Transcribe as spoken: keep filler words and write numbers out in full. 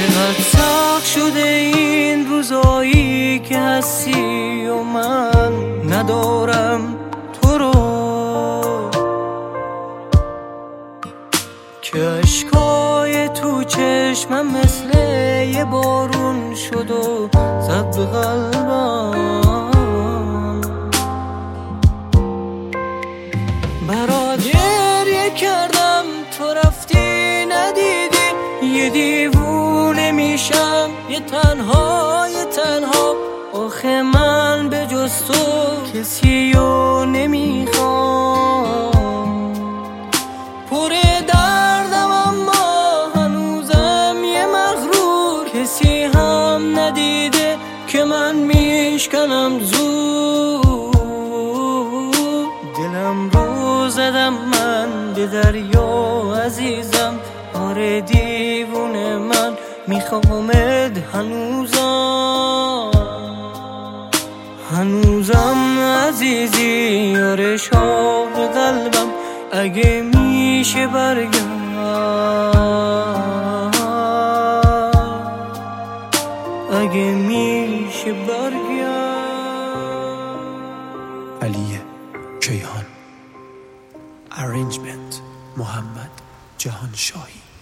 چقدر سخت شده این روزایی که هستی و من ندارم تو رو، که اشکای تو چشمم مثل یه بارون شد و زد به قلبم. برات گریه کردم تو رفتی ندیدی، یه دیوونه میشم یه تنها یه تنها. آخه من به جز تو کسی رو نمیخوام، پر دردم اما هنوزم یه مغرور. کسی هم ندیده که من میشکنم زود، دلم رو زدم من به دریا عزیزم. آره دیوونه من میخوامت هنوزم هنوزم عزیزی. آره شاه قلبم اگه میشه برگرد، اگه میشه برگرد. علی کیهان. Arrangement محمد جهانشاهی.